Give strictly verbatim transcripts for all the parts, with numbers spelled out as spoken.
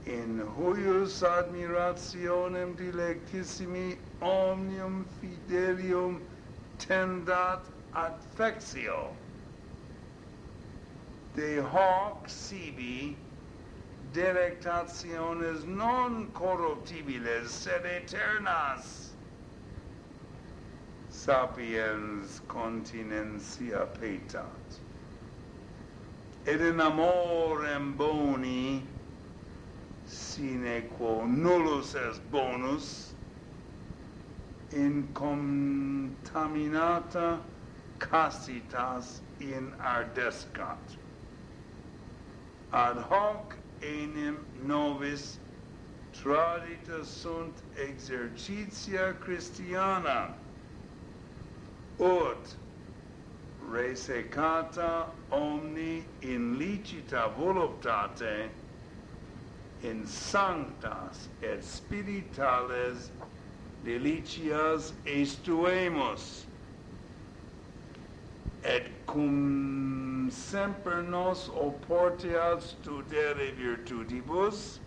in huius admirationem dilectissimi omnium fidelium tendat adfectio. De hoc sibi delectationes non corruptibiles sed aeternas sapiens continentia petat. Et in amorem boni sine quo nullus est bonus in contaminata castitas in ardescat. Ad hoc enim novis tradita sunt exercitia Christiana, ut resecata omni in licita voluptate in sanctas et spirituales delicias estuemus, et cum semper nos oporteat studere virtutibus,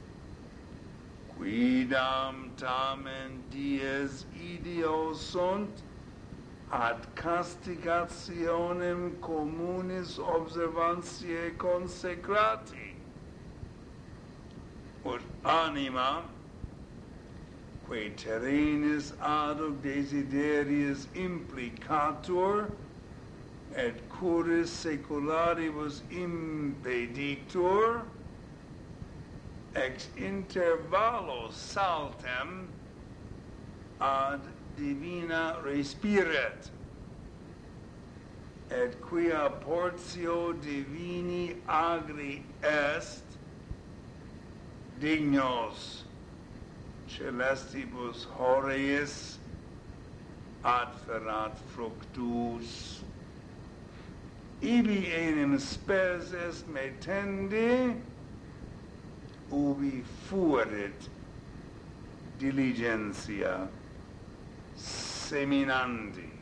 quidam tamen dies ideo sunt ad castigationem communis observantiae consecrati, ut anima, quae terrenis ad hoc desideriis implicatur, et curis secularibus impedictur, ex intervallo saltem ad divina respiret, et quia portio divini agri est, dignos celestibus horeis adferat fructus. Ibi enim spes est metendi, ubi fuerit diligentia seminandi.